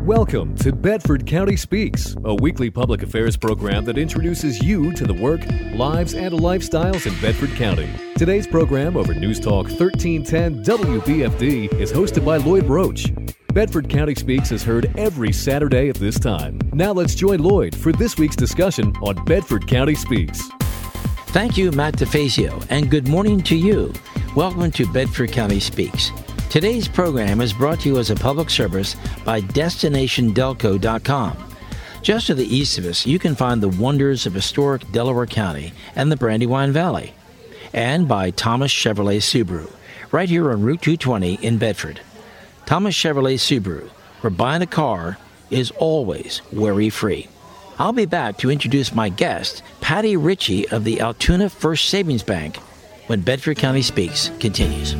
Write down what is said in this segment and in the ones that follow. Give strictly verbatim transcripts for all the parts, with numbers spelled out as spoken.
Welcome to Bedford County Speaks, a weekly public affairs program that introduces you to the work, lives, and lifestyles in Bedford County. Today's program over News Talk thirteen ten W B F D is hosted by Lloyd Roach. Bedford County Speaks is heard every Saturday at this time. Now let's join Lloyd for this week's discussion on Bedford County Speaks. Thank you, Matt DeFazio, and good morning to you. Welcome to Bedford County Speaks. Today's program is brought to you as a public service by Destination Delco dot com. Just to the east of us, you can find the wonders of historic Delaware County and the Brandywine Valley. And by Thomas Chevrolet Subaru, right here on Route two twenty in Bedford. Thomas Chevrolet Subaru, where buying a car is always worry-free. I'll be back to introduce my guest, Patty Ritchie of the Altoona First Savings Bank, when Bedford County Speaks continues.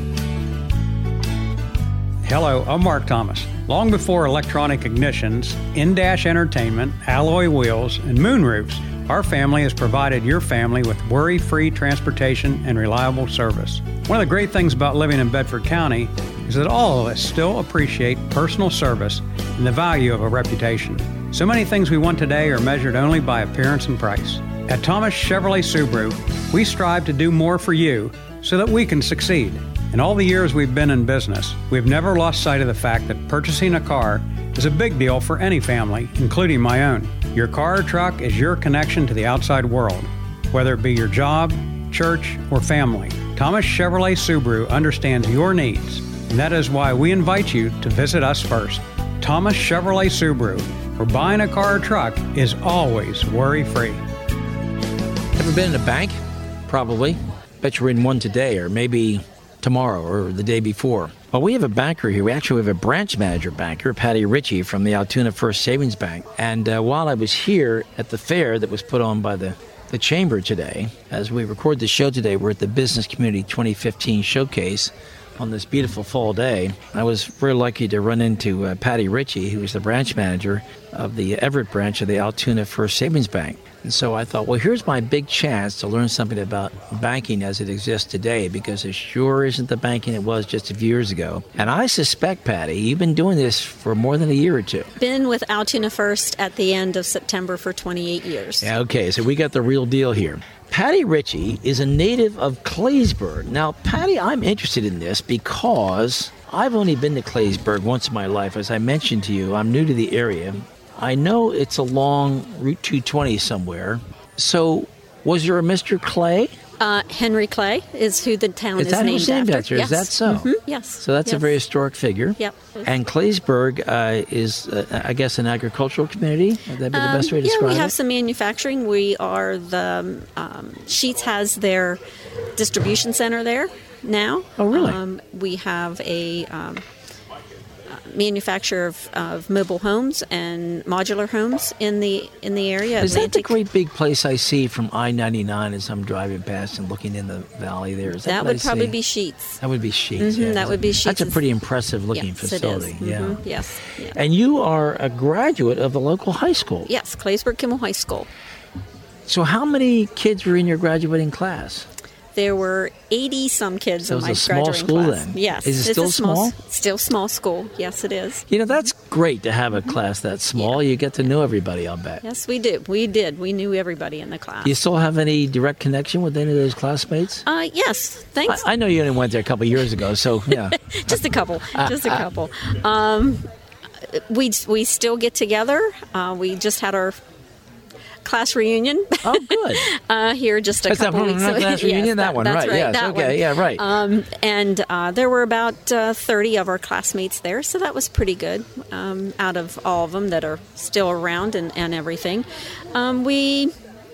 Hello, I'm Mark Thomas. Long before electronic ignitions, in-dash entertainment, alloy wheels, and moonroofs, our family has provided your family with worry-free transportation and reliable service. One of the great things about living in Bedford County is that all of us still appreciate personal service and the value of a reputation. So many things we want today are measured only by appearance and price. At Thomas Chevrolet Subaru, we strive to do more for you so that we can succeed. In all the years we've been in business, we've never lost sight of the fact that purchasing a car is a big deal for any family, including my own. Your car or truck is your connection to the outside world, whether it be your job, church, or family. Thomas Chevrolet Subaru understands your needs, and that is why we invite you to visit us first. Thomas Chevrolet Subaru, where buying a car or truck is always worry-free. Ever been in a bank? Probably. Bet you're in one today, or maybe tomorrow or the day before. Well, we have a banker here. We actually have a branch manager banker, Patty Ritchie from the Altoona First Savings Bank. And uh, while I was here at the fair that was put on by the, the Chamber today, as we record the show today, we're at the Business Community twenty fifteen Showcase on this beautiful fall day. I was very lucky to run into uh, Patty Ritchie, who is the branch manager of the Everett branch of the Altoona First Savings Bank. And so I thought, well, here's my big chance to learn something about banking as it exists today, because it sure isn't the banking it was just a few years ago. And I suspect, Patty, you've been doing this for more than a year or two. Been with Altoona First at the end of September for twenty-eight years. Yeah, okay, so we got the real deal here. Patty Ritchie is a native of Claysburg. Now, Patty, I'm interested in this because I've only been to Claysburg once in my life. As I mentioned to you, I'm new to the area. I know it's along Route two twenty somewhere. So, was there a Mister Clay? Uh, Henry Clay is who the town is, is that named, who's named after. after. Yes. Is that so? Mm-hmm. Yes. So that's yes. a very historic figure. Yep. And Claysburg uh, is, uh, I guess, an agricultural community? Would that be the best way to um, describe it? Yeah, we have it? some manufacturing. We are the, um, Sheets has their distribution center there now. Oh, really? Um, we have a um, manufacturer of, of mobile homes and modular homes in the in the area. Is Atlantic. that the great big place I see from I ninety-nine as I'm driving past and looking in the valley there? Is that that what would I probably see? be Sheets. That would be Sheets. Mm-hmm, yeah. that would be Sheets. That's a pretty impressive looking yes, facility. It is. Yeah. Mm-hmm. Yes. Yeah. And you are a graduate of the local high school. Yes, Claysburg Kimmel High School. So how many kids were in your graduating class? There were eighty-some kids so in my it was a small graduating school class. then? Yes. Is it it's still a small? small? Still small school. Yes, it is. You know, that's great to have a class that small. Yeah. You get to know everybody, I'll bet. Yes, we do. We did. We knew everybody in the class. Do you still have any direct connection with any of those classmates? Uh, yes. Thanks. I, I know you only went there a couple of years ago, so yeah. Just a couple. Just a couple. Um, we, we still get together. Uh, we just had our class reunion. Oh, good. uh, here just a That's couple that, weeks ago. class reunion, yes, that, that one, that's right? right Yes, that okay, one. yeah, right. Um, and uh, there were about uh, thirty of our classmates there, so that was pretty good. Um, out of all of them that are still around and, and everything, um, we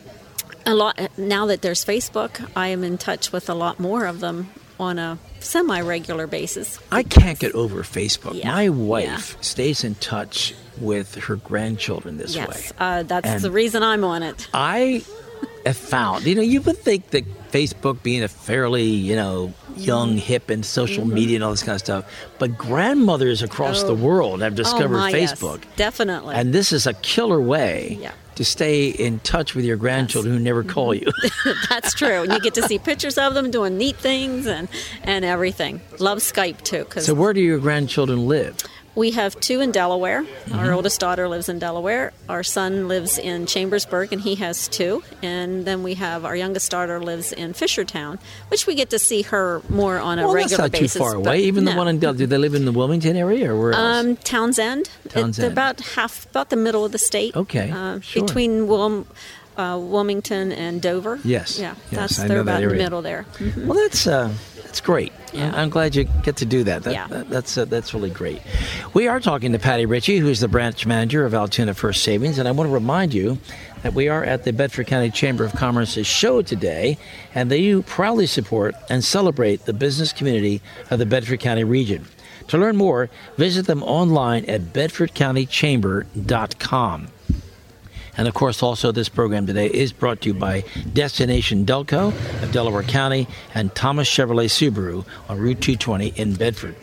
a lot now that there's Facebook, I am in touch with a lot more of them on a semi-regular basis. I can't get over Facebook. Yeah. My wife Yeah. stays in touch with her grandchildren this yes, way. Yes, uh, that's And the reason I'm on it. I have found, you know, you would think that Facebook being a fairly, you know, young, hip, and social mm-hmm. media and all this kind of stuff, but grandmothers across oh. the world have discovered oh my, Facebook. Yes, definitely. And this is a killer way yeah. to stay in touch with your grandchildren yes. who never call you. That's true. And you get to see pictures of them doing neat things and, and everything. Love Skype, too. 'Cause so where do your grandchildren live? We have two in Delaware. Mm-hmm. Our oldest daughter lives in Delaware. Our son lives in Chambersburg, and he has two. And then we have our youngest daughter lives in Fishertown, which we get to see her more on a well, regular that's not basis. too far but away. Even no. the one in Del, do they live in the Wilmington area or where else? Um, Townsend. Townsend. It's about half, about the middle of the state. Okay, uh, sure. Between Wilm, uh, Wilmington and Dover. Yes. Yeah, yes, that's I they're know that about in the area. middle there. Mhm. Well, that's uh, that's great. Yeah. I'm glad you get to do that. that, Yeah. that that's uh, that's really great. We are talking to Patty Ritchie, who's the branch manager of Altoona First Savings, and I want to remind you that we are at the Bedford County Chamber of Commerce's show today, and they proudly support and celebrate the business community of the Bedford County region. To learn more, visit them online at bedford county chamber dot com. And, of course, also this program today is brought to you by Destination Delco of Delaware County and Thomas Chevrolet Subaru on Route two twenty in Bedford.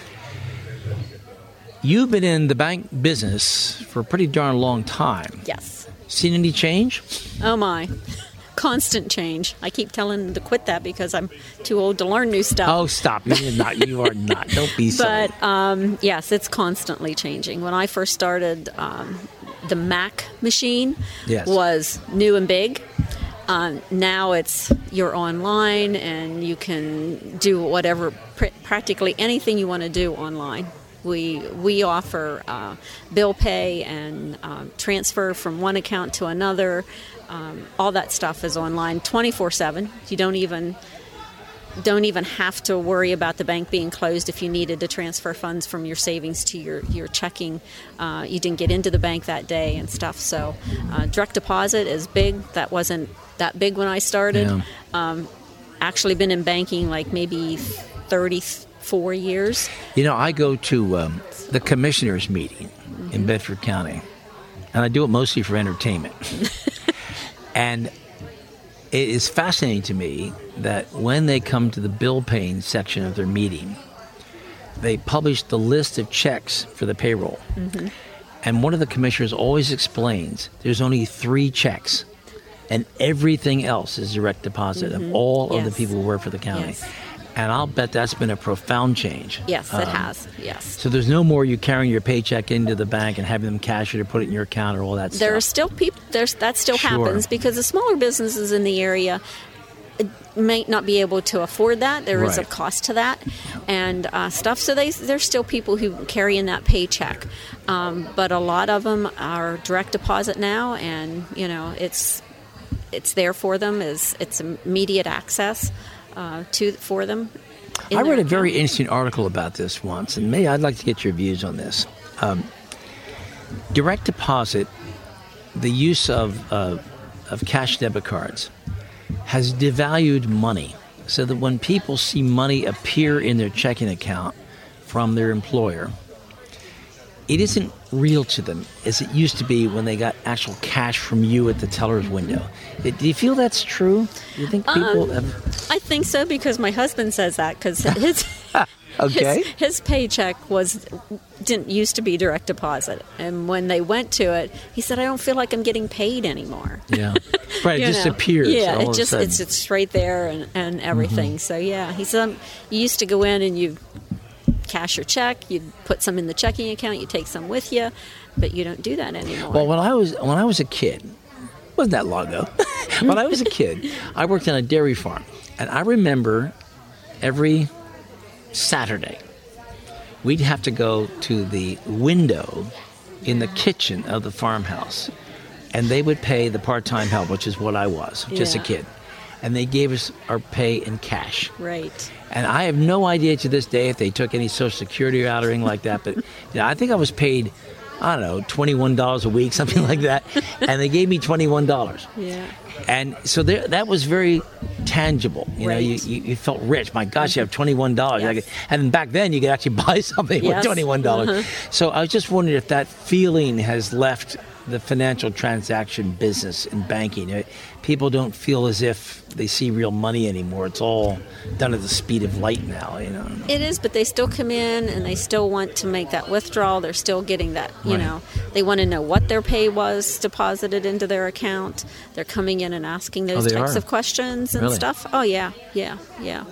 You've been in the bank business for a pretty darn long time. Yes. Seen any change? Oh, my. Constant change. I keep telling them to quit that because I'm too old to learn new stuff. Oh, stop. You're not. You are not. Don't be silly. But, um, yes, it's constantly changing. When I first started, um, the Mac machine Yes. was new and big. Um, now it's you're online and you can do whatever, pr- practically anything you want to do online. We we offer uh, bill pay and um, transfer from one account to another. Um, all that stuff is online twenty-four seven. You don't even don't even have to worry about the bank being closed if you needed to transfer funds from your savings to your, your checking. Uh, you didn't get into the bank that day and stuff. So uh, direct deposit is big. That wasn't that big when I started. Yeah. Um, actually been in banking like maybe thirty-four years. You know, I go to um, the commissioners' meeting mm-hmm. in Bedford County, and I do it mostly for entertainment. And it is fascinating to me that when they come to the bill paying section of their meeting, they publish the list of checks for the payroll. Mm-hmm. And one of the commissioners always explains there's only three checks, and everything else is direct deposit Mm-hmm. of all Yes. of the people who work for the county. Yes. And I'll bet that's been a profound change. Yes, Um, it has. Yes. So there's no more you carrying your paycheck into the bank and having them cash it or put it in your account or all that There are stuff. still people. There's that still Sure. happens because the smaller businesses in the area uh, may not be able to afford that. There is a Right. cost to that and uh, stuff. So they, there's still people who carry in that paycheck, um, but a lot of them are direct deposit now, and you know it's it's there for them. Is it's immediate access uh, to for them. in I their read a very account. interesting article about this once, and maybe I'd like to get your views on this. Um, direct deposit, the use of uh, of cash debit cards, has devalued money, so that when people see money appear in their checking account from their employer, it isn't real to them as it used to be when they got actual cash from you at the teller's window. Do you feel that's true? Do you think people Um, have... I think so because my husband says that because his, Okay. his his paycheck was didn't used to be direct deposit, and when they went to it, he said, "I don't feel like I'm getting paid anymore." Yeah, right. It You just know? appears. Yeah, all it of just a sudden. it's it's right there and, and everything. Mm-hmm. So yeah, he said um, you used to go in and you cash your check, you'd put some in the checking account, you take some with you, but you don't do that anymore. Well, when I was when I was a kid, wasn't that long ago. When I was a kid, I worked on a dairy farm, and I remember every Saturday we'd have to go to the window in the kitchen of the farmhouse, and they would pay the part-time help, which is what I was, just a Yeah. kid, and they gave us our pay in cash. right. And I have no idea to this day if they took any Social Security out or anything like that. But you know, I think I was paid, I don't know, twenty-one dollars a week, something like that. And they gave me twenty-one dollars. Yeah. And so there, that was very tangible. You know, you, Right. you, you felt rich. My gosh, you have twenty-one dollars. Yes. I could- and back then, you could actually buy something with Yes. twenty-one dollars. Uh-huh. So I was just wondering if that feeling has left the financial transaction business in banking. Uh, People don't feel as if they see real money anymore. It's all done at the speed of light now, you know. It is, but they still come in and they still want to make that withdrawal. They're still getting that, you Right. know, they want to know what their pay was deposited into their account. They're coming in and asking those Oh, they types are? of questions and Really? stuff. Oh, yeah, yeah, yeah.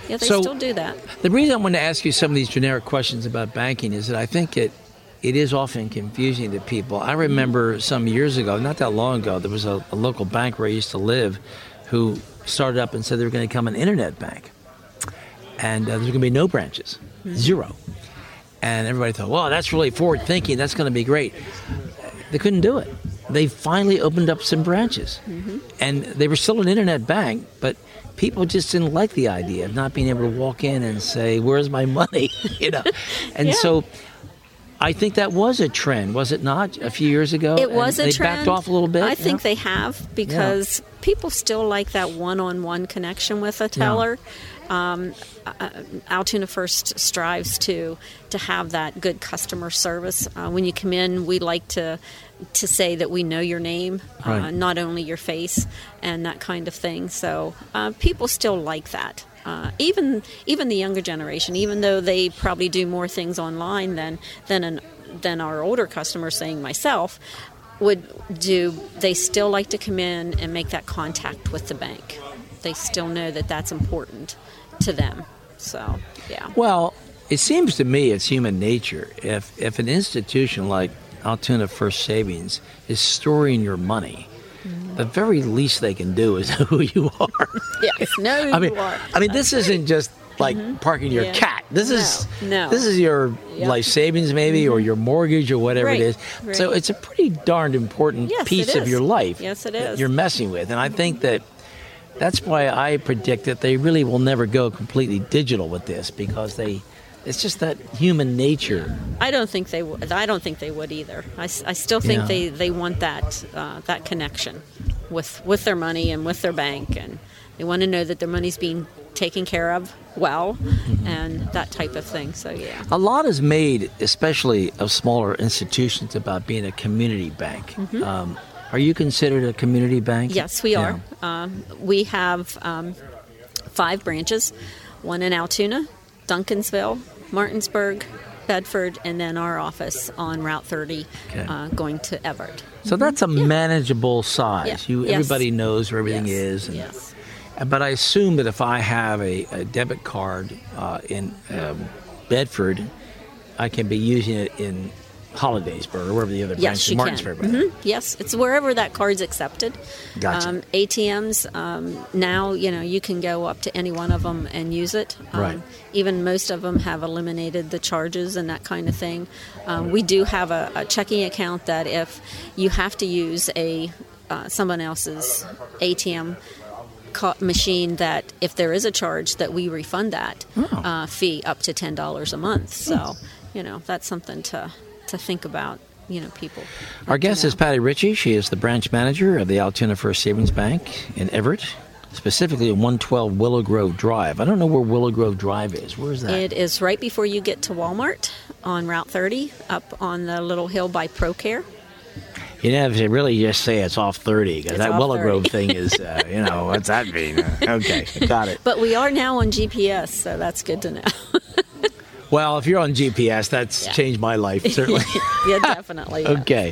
Yeah, they So- still do that. The reason I want to ask you some of these generic questions about banking is that I think it it is often confusing to people. I remember some years ago, not that long ago, there was a, a local bank where I used to live who started up and said they were going to become an internet bank. And uh, there's going to be no branches, zero. And everybody thought, well, that's really forward thinking. That's going to be great. They couldn't do it. They finally opened up some branches. Mm-hmm. And they were still an internet bank, but people just didn't like the idea of not being able to walk in and say, where's my money? you know. And Yeah. so I think that was a trend, was it not, a few years ago? It was and a they trend. backed off a little bit? I think yeah? they have, because people still like that one-on-one connection with a teller. Um, uh, Altoona First strives to to have that good customer service. Uh, when you come in, we like to to say that we know your name, uh, Right. not only your face, and that kind of thing. So uh, people still like that. Uh, even even the younger generation, even though they probably do more things online than than an, than our older customers, saying myself, would do, they still like to come in and make that contact with the bank. They still know that that's important to them. So, yeah. Well, it seems to me it's human nature. If if an institution like Altoona First Savings is storing your money, mm-hmm. the very least they can do is know who you are. Yes, know who I mean, you are. I mean, this isn't just like Mm-hmm. parking your Yeah. cat. This No, is no. this is your Yep. life savings, maybe, or your mortgage, or whatever Right, it is. right. So it's a pretty darned important Yes, piece it of is. your life. Yes, it that is. You're messing with, and I think that. That's why I predict that they really will never go completely digital with this, because they, it's just that human nature. I don't think they would. I don't think they would either. I, s- I still think Yeah. they, they want that uh, that connection with with their money and with their bank, and they want to know that their money's being taken care of well, Mm-hmm. and that type of thing. So yeah. A lot is made, especially of smaller institutions, about being a community bank. Um, are you considered a community bank? Yes, we Yeah. are. Um, we have um, five branches, one in Altoona, Duncansville, Martinsburg, Bedford, and then our office on Route thirty, Okay. uh, going to Everett. So that's a manageable size. Yeah. You, Yes. everybody knows where everything Yes. is. And, Yes. But I assume that if I have a, a debit card uh, in um, Bedford, I can be using it in Hollidaysburg or wherever the other Yes, branch, you Martinsburg. can. rather. hmm Yes, it's wherever that card's accepted. Gotcha. Um, A T Ms um, now, you know, you can go up to any one of them and use it. Um, Right. Even most of them have eliminated the charges and that kind of thing. Um, we do have a, a checking account that if you have to use a uh, someone else's A T M ca- machine, that if there is a charge, that we refund that Oh. uh, fee up to ten dollars a month. So, you know, that's something to to think about. You know, people. Our guest know. is Patty Ritchie. She is the branch manager of the Altoona First Savings Bank in Everett, specifically at one twelve Willow Grove Drive. I don't know where Willow Grove Drive is. Where is that? It is right before you get to Walmart on Route thirty, up on the little hill by ProCare. You know, if you really just say it's off thirty, because It's that off Willow thirty. Grove thing is, uh, you know, what's that mean? Uh, okay, got it. But we are now on G P S, so that's good to know. Well, if you're on G P S, that's Yeah. changed my life, certainly. Yeah, definitely. yeah. Okay.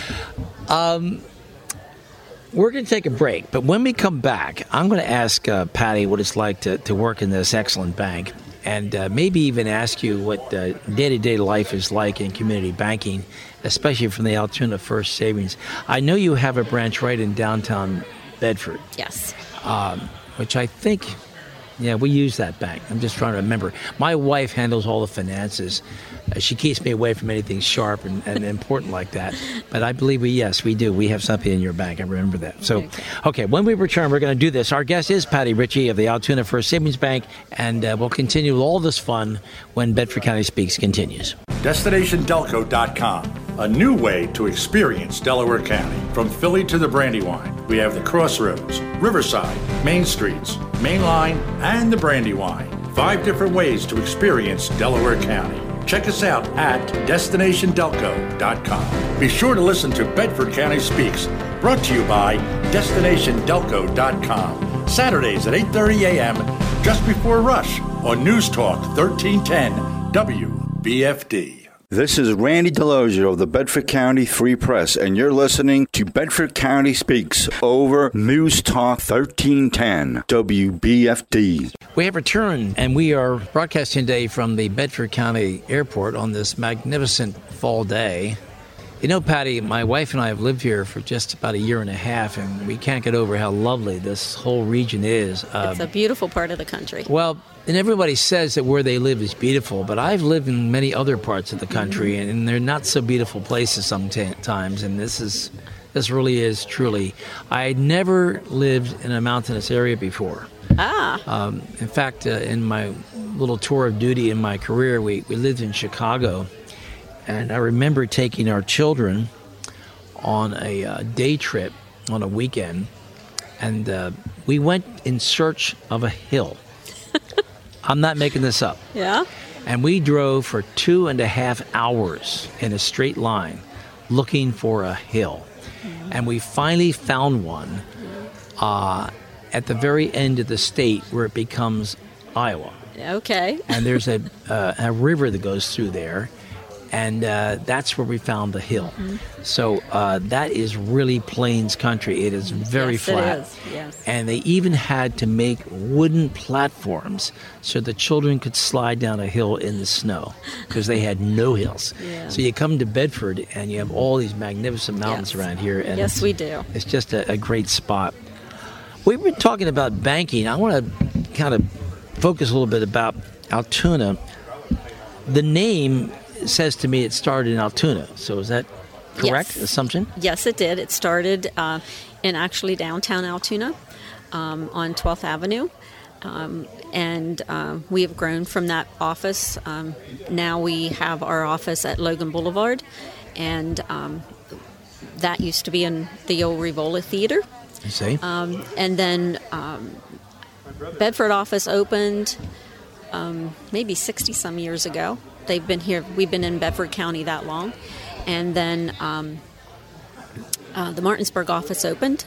Um, we're going to take a break, but when we come back, I'm going to ask uh, Patty what it's like to, to work in this excellent bank, and uh, maybe even ask you what uh, day-to-day life is like in community banking, especially from the Altoona First Savings. I know you have a branch right in downtown Bedford, Yes. which I think, yeah, we use that bank. I'm just trying to remember. My wife handles all the finances. Uh, she keeps me away from anything sharp and, and important like that. But I believe we, yes, we do. We have something in your bank. I remember that. So, Okay. okay, when we return, we're going to do this. Our guest is Patty Ritchie of the Altoona First Savings Bank, and uh, we'll continue with all this fun when Bedford County Speaks continues. Destination Delco dot com, a new way to experience Delaware County. From Philly to the Brandywine, we have the Crossroads, Riverside, Main Streets, Main Line, and the Brandywine. Five different ways to experience Delaware County. Check us out at Destination Delco dot com. Be sure to listen to Bedford County Speaks, brought to you by Destination Delco dot com. Saturdays at eight thirty a.m., just before rush, on News Talk thirteen ten W B F D. This is Randy Delosier of the Bedford County Free Press, and you're listening to Bedford County Speaks over News Talk thirteen ten W B F D. We have returned, and we are broadcasting today from the Bedford County Airport on this magnificent fall day. You know, Patty, my wife and I have lived here for just about a year and a half, and we can't get over how lovely this whole region is. Um, it's a beautiful part of the country. Well, and everybody says that where they live is beautiful, but I've lived in many other parts of the country, mm-hmm. and they're not so beautiful places sometimes, and this is this really is truly. I never lived in a mountainous area before. Ah. Um, in fact, uh, in my little tour of duty in my career, we, we lived in Chicago. And I remember taking our children on a uh, day trip on a weekend, and uh, we went in search of a hill. I'm not making this up. Yeah? And we drove for two and a half hours in a straight line looking for a hill. Mm-hmm. And we finally found one uh, at the very end of the state where it becomes Iowa. Okay. And there's a, uh, a river that goes through there. And uh, that's where we found the hill. Mm-hmm. So uh, that is really plains country. It is very yes, flat. It is. Yes. And they even had to make wooden platforms so the children could slide down a hill in the snow because they had no hills. Yeah. So you come to Bedford and you have all these magnificent mountains yes. around here. And yes, we do. It's just a, a great spot. We've been talking about banking. I want to kind of focus a little bit about Altoona. The name says to me it started in Altoona. So is that correct yes. assumption? Yes, it did. It started uh, in actually downtown Altoona um, on twelfth Avenue. Um, and uh, we have grown from that office. Um, now we have our office at Logan Boulevard. And um, that used to be in the old Rivola Theater. I see. Um, and then um, Bedford office opened um, maybe sixty-some years ago. They've been here. We've been in Bedford County that long. And then um, uh, the Martinsburg office opened.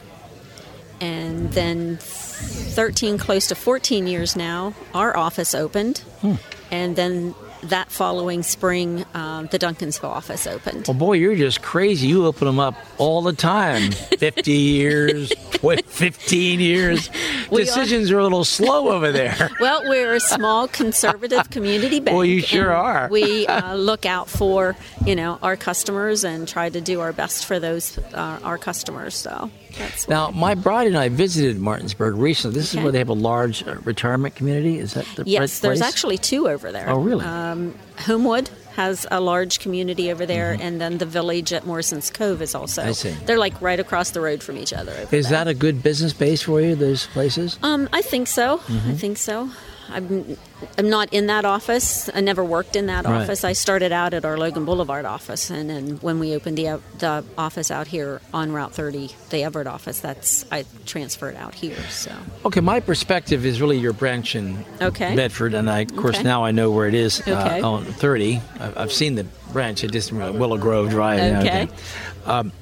And then thirteen, close to fourteen years now, our office opened. Hmm. And then that following spring, um, the Duncansville office opened. Well, boy, you're just crazy. You open them up all the time. fifty years, fifteen years. Decisions are. are a little slow over there. Well, we're a small conservative community bank. Well, you sure are. We uh, look out for, you know, our customers and try to do our best for those uh, our customers. So that's now, my bride and I visited Martinsburg recently. This okay. is where they have a large uh, retirement community. Is that the yes? right place? There's actually two over there. Oh, really? Um, Homewood has a large community over there, mm-hmm. and then the village at Morrison's Cove is also. I see. They're like right across the road from each other. Over is there. that a good business base for you, those places? Um, I think so. Mm-hmm. I think so. I'm, I'm not in that office. I never worked in that right. office. I started out at our Logan Boulevard office, and then when we opened the the office out here on Route thirty, the Everett office, that's I transferred out here. So okay, my perspective is really your branch in okay. Bedford, and I, of course, okay. now I know where it is okay. uh, on thirty. I've, I've seen the branch. It just uh, Willow Grove Drive. Okay. okay. Um,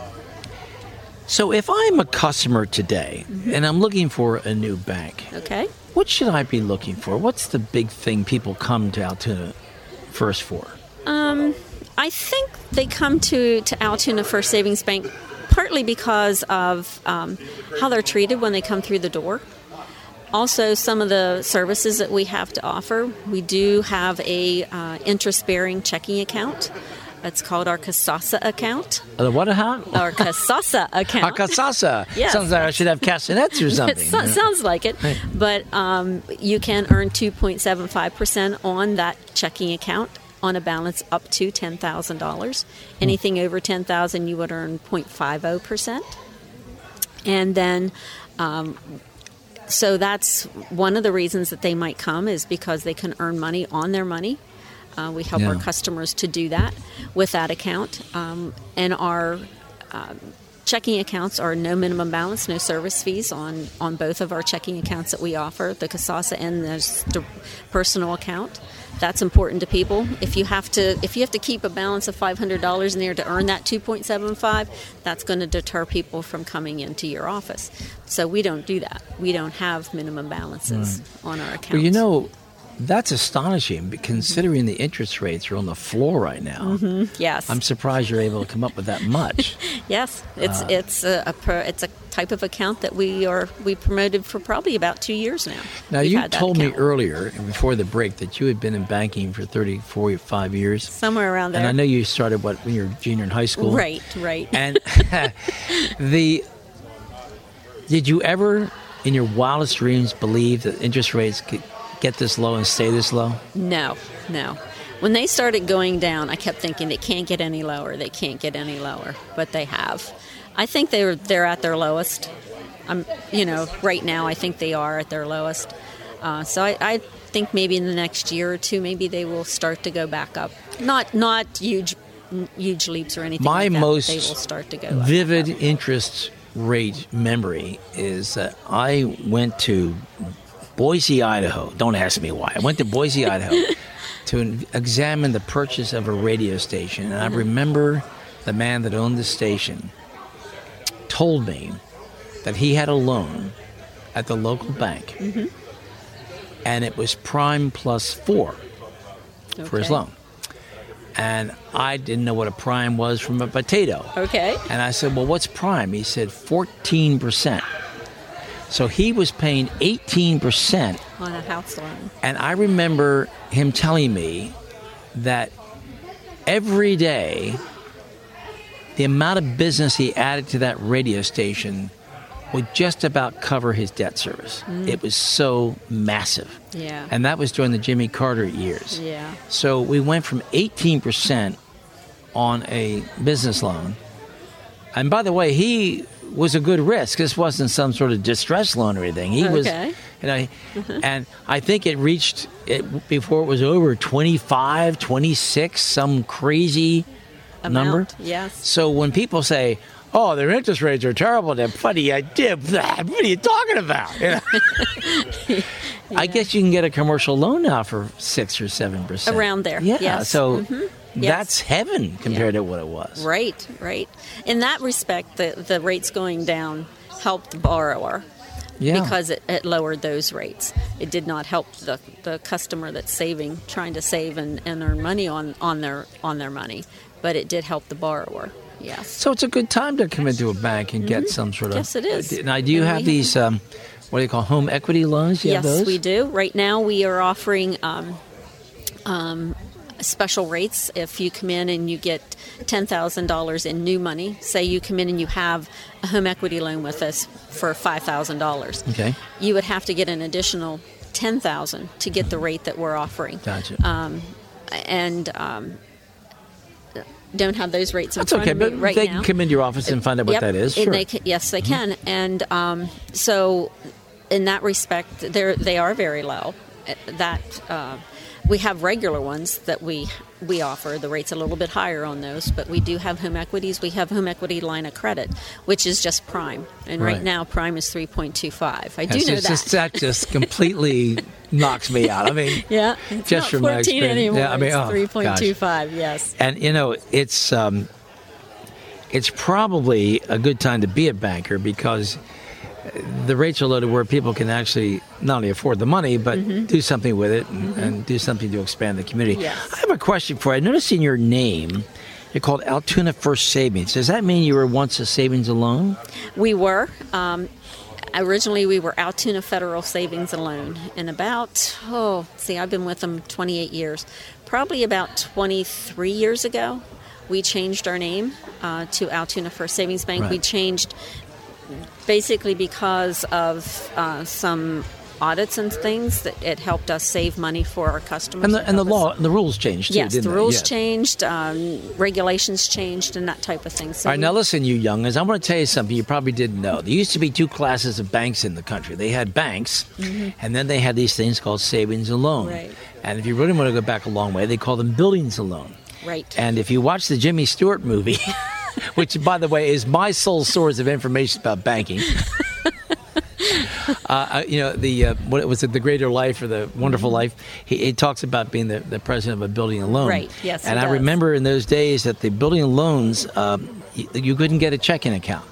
so if I'm a customer today mm-hmm. and I'm looking for a new bank, okay. what should I be looking for? What's the big thing people come to Altoona first for? Um, I think they come to, to Altoona First Savings Bank partly because of um, how they're treated when they come through the door. Also, some of the services that we have to offer. We do have a uh, interest-bearing checking account. It's called our Kasasa account. Uh, what account? Our Kasasa account. Our Kasasa. Yes. Sounds like I should have castanets or something. It so, sounds like it. But um, you can earn two point seven five percent on that checking account on a balance up to ten thousand dollars. Anything over ten thousand dollars, you would earn zero point five zero percent. And then... Um, so that's one of the reasons that they might come is because they can earn money on their money. Uh, we help yeah. our customers to do that with that account. Um, and our um, checking accounts are no minimum balance, no service fees on, on both of our checking accounts that we offer, the Kasasa and the personal account. That's important to people. If you have to, if you have to keep a balance of five hundred dollars in there to earn that two point seven five, that's going to deter people from coming into your office. So we don't do that. We don't have minimum balances right. on our accounts. Well, you know, That's astonishing, considering the interest rates are on the floor right now. Mm-hmm. Yes. I'm surprised you're able to come up with that much. Yes, it's Uh, it's a, a pro, it's a type of account that we are we promoted for probably about two years now. Now, We've you had that told me account. earlier, before the break, that you had been in banking for thirty, forty-five years. Somewhere around there. And I know you started, what, when you were junior in high school? Right, right. And the did you ever, in your wildest dreams, believe that interest rates could get this low and stay this low? No, no. When they started going down, I kept thinking they can't get any lower. They can't get any lower, but they have. I think they're they're at their lowest. I'm, you know, right now I think they are at their lowest. Uh, so I, I think maybe in the next year or two, maybe they will start to go back up. Not not huge huge leaps or anything. My like that, most but they will start to go up. vivid interest rate memory is that I went to Boise, Idaho. Don't ask me why. I went to Boise, Idaho to examine the purchase of a radio station. And I remember the man that owned the station told me that he had a loan at the local bank. Mm-hmm. And it was prime plus four for his Okay. loan. And I didn't know what a prime was from a potato. Okay. And I said, well, what's prime? He said fourteen percent. So he was paying eighteen percent. On a house loan. And I remember him telling me that every day, the amount of business he added to that radio station would just about cover his debt service. Mm. It was so massive. Yeah. And that was during the Jimmy Carter years. Yeah. So we went from eighteen percent on a business loan. And by the way, he was a good risk. This wasn't some sort of distress loan or anything. He was, Okay. you know, and I think it reached, it before it was over, twenty-five, twenty-six, some crazy Amount, number. yes. So when people say, oh, their interest rates are terrible, they're funny, I did. What are you talking about? You know? I guess you can get a commercial loan now for six or seven percent. Around there, Yeah. yes. So Mhm. Yes. that's heaven compared to what it was. Right, right. In that respect, the, the rates going down helped the borrower Yeah. because it, it lowered those rates. It did not help the, the customer that's saving, trying to save and, and earn money on, on their on their money, but it did help the borrower. Yes. So it's a good time to come into a bank and get some sort of. Yes, it is. Now, do you And have we have- these? Um, what do you call home equity loans? You Yes, have those? we do. Right now, we are offering um, um, special rates. If you come in and you get ten thousand dollars in new money, say you come in and you have a home equity loan with us for five thousand dollars, Okay. you would have to get an additional ten thousand dollars to get the rate that we're offering. Gotcha. Um, and um, don't have those rates in That's front okay, of me but right they now. can come into your office and find out what Yep, that is. and Sure. they can, yes, they can. And um, so, in that respect, they they are very low. That uh, we have regular ones that we we offer. The rate's a little bit higher on those, but we do have home equities. We have home equity line of credit, which is just prime, and right, Right. now prime is three point two five. I do That's know just- that. just- that just completely knocks me out. I mean, yeah, it's just not from my fourteen experience. anymore. Yeah, I mean, oh, it's three point two five. Yes. and you know, it's um, it's probably a good time to be a banker because the rates are low to where people can actually not only afford the money, but Mm-hmm. do something with it and, and do something to expand the community. Yes. I have a question for you. I noticed in your name, you're called Altoona First Savings. Does that mean you were once a savings and loan? We were. Um, originally, we were Altoona Federal Savings and Loan. And about, oh, see, I've been with them twenty-eight years. Probably about twenty-three years ago, we changed our name uh, to Altoona First Savings Bank. Right. We changed basically because of uh, some audits and things that it helped us save money for our customers. And the, It and the helped us- law, the rules changed too, Yes, didn't the they? rules Yeah. changed, um, regulations changed, and that type of thing. So All right, we- now listen, you youngins, I want to tell you something you probably didn't know. There used to be two classes of banks in the country. They had banks, and then they had these things called savings and loan. Mm-hmm. Right. And if you really want to go back a long way, they call them buildings and loan. Right. And if you watch the Jimmy Stewart movie, which, by the way, is my sole source of information about banking. Uh, you know, the uh, what was it, The Greater Life or The Wonderful Life? He, he talks about being the, the president of a building and loan. Right, yes, And he I does. remember in those days that the building and loans, um, you, you couldn't get a checking account.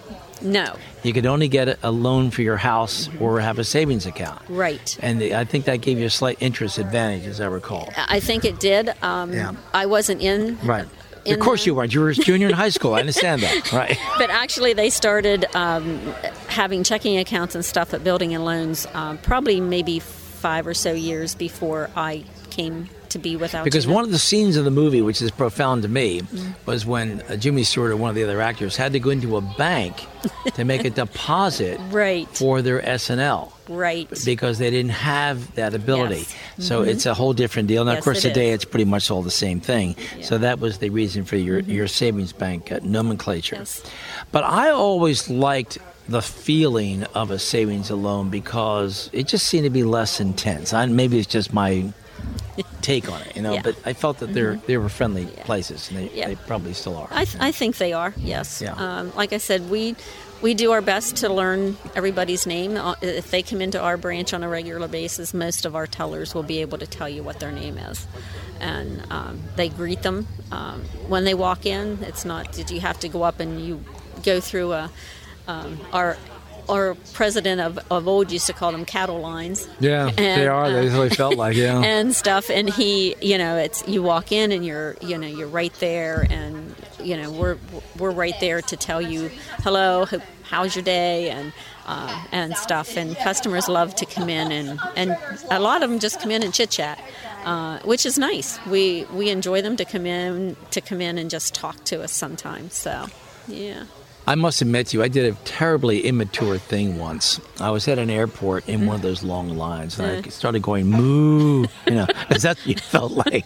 No. You could only get a loan for your house or have a savings account. Right. And I think that gave you a slight interest advantage, as I recall. I think it did. Um, Yeah. I wasn't in. Right. in Of course there. you weren't. You were a junior in high school. I understand that. Right. But actually, they started um, having checking accounts and stuff at Building and Loans uh, probably maybe five or so years before I came to be with Altoona. Because one of the scenes of the movie, which is profound to me, mm-hmm. was when uh, Jimmy Stewart or one of the other actors had to go into a bank to make a deposit right. for their S N L. Right. Because they didn't have that ability. Yes. So mm-hmm. it's a whole different deal. Now, yes, of course, it today is. it's pretty much all the same thing. Yeah. So that was the reason for your, mm-hmm. your savings bank uh, nomenclature. Yes. But I always liked the feeling of a savings loan because it just seemed to be less intense. I, maybe it's just my take on it, you know, yeah. but I felt that they're, mm-hmm. they were friendly yeah. places, and they, yeah. they probably still are. I, th- I think they are, yes. Yeah. Um, like I said, we we do our best to learn everybody's name. If they come into our branch on a regular basis, most of our tellers will be able to tell you what their name is. And um, they greet them um, when they walk in. It's not, did you have to go up and you go through a, um, our... Our president of, of old used to call them cattle lines. Yeah, and, they are. Uh, they really felt like, yeah. And stuff. And he, you know, it's you walk in and you're, you know, you're right there, and you know, we're we're right there to tell you, hello, how's your day, and uh, and stuff. And customers love to come in, and, and a lot of them just come in and chit chat, uh, which is nice. We we enjoy them to come in to come in and just talk to us sometimes. So, yeah. I must admit to you, I did a terribly immature thing once. I was at an airport in one of those long lines, and I started going, moo, you know, is that what you felt like?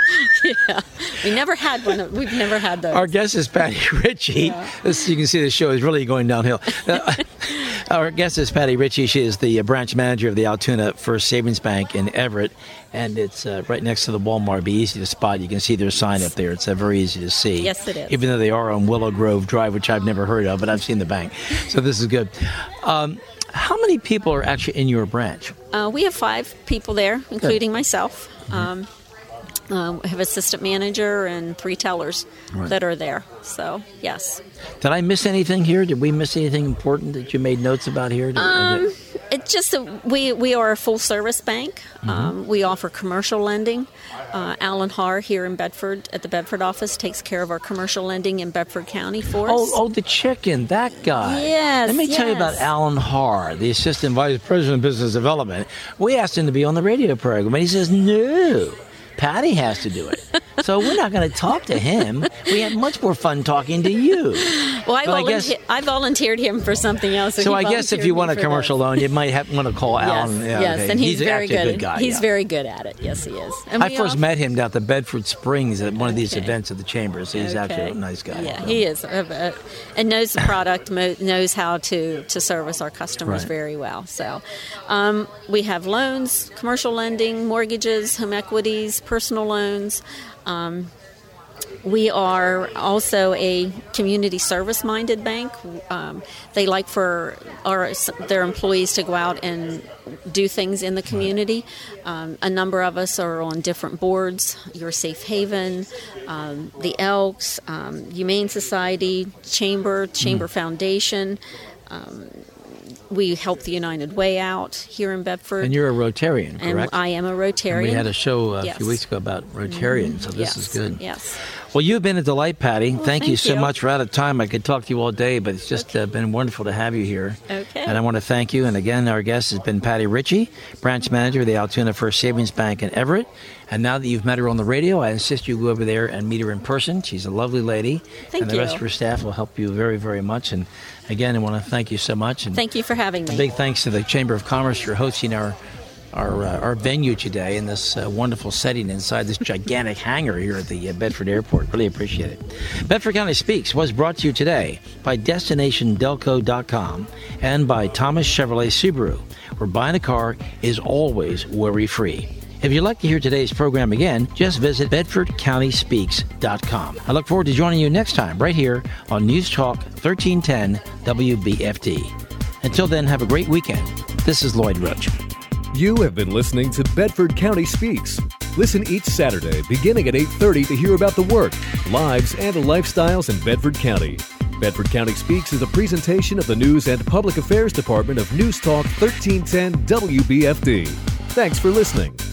Yeah, we never had one. Of, we've never had those. Our guest is Patty Ritchie. Yeah. This, you can see the show is really going downhill. Uh, our guest is Patty Ritchie. She is the branch manager of the Altoona First Savings Bank in Everett, and it's uh, right next to the Walmart. It'd be easy to spot. You can see their sign up there. It's uh, very easy to see. Yes, it is. Even though they are on Willow Grove Drive, which I've never heard of, but I've seen the bank. So this is good. Um, how many people are actually in your branch? Uh, we have five people there, including good. myself. Mm-hmm. Um, Um, we have assistant manager and three tellers right. that are there. So, yes. Did I miss anything here? Did we miss anything important that you made notes about here? Did, um, it... It's just that we, we are a full-service bank. Mm-hmm. Um, we offer commercial lending. Uh, Alan Haar here in Bedford, at the Bedford office, takes care of our commercial lending in Bedford County for us. Oh, oh the chicken, that guy. Yes, Let me yes. tell you about Alan Haar, the assistant vice president of business development. We asked him to be on the radio program, and he says, no. Patty has to do it. So we're not going to talk to him. We had much more fun talking to you. Well, I, I, volunteer- guess, I volunteered him for something else. So, so I guess if you want a commercial this. loan, you might have, want to call yes, Alan. Yeah, yes, okay. and he's, he's very good. a good guy. He's yeah. very good at it. Yes, he is. And I first all... met him down at the Bedford Springs at one of these okay. events at the Chambers. So he's okay. actually a nice guy. Yeah, so. he is. Uh, uh, and knows the product, mo- knows how to, to service our customers right. very well. So um, we have loans, commercial lending, mortgages, home equities, personal loans. Um, we are also a community service-minded bank. Um, they like for our their employees to go out and do things in the community. Um, a number of us are on different boards. Your Safe Haven, um, the Elks, um, Humane Society, Chamber, Chamber mm. Foundation. Um, We help the United Way out here in Bedford. And you're a Rotarian, correct? And I am a Rotarian. And we had a show a yes. few weeks ago about Rotarians, so this yes. is good. Yes. Well, you've been a delight, Patty. Well, thank, thank you so you. much. We're out of time. I could talk to you all day, but it's just okay. uh, been wonderful to have you here. Okay. And I want to thank you. And again, our guest has been Patty Ritchie, branch manager of the Altoona First Savings Bank in Everett. And now that you've met her on the radio, I insist you go over there and meet her in person. She's a lovely lady. Thank and the you. rest of her staff will help you very, very much. And again, I want to thank you so much. And thank you for having me. A big thanks to the Chamber of Commerce for hosting our our uh, our venue today in this uh, wonderful setting inside this gigantic hangar here at the uh, Bedford Airport. Really appreciate it. Bedford County Speaks was brought to you today by Destination Delco dot com and by Thomas Chevrolet Subaru, where buying a car is always worry-free. If you'd like to hear today's program again, just visit Bedford County Speaks dot com. I look forward to joining you next time right here on News Talk thirteen ten W B F D. Until then, have a great weekend. This is Lloyd Roach. You have been listening to Bedford County Speaks. Listen each Saturday beginning at eight thirty to hear about the work, lives, and lifestyles in Bedford County. Bedford County Speaks is a presentation of the News and Public Affairs Department of News Talk thirteen ten W B F D. Thanks for listening.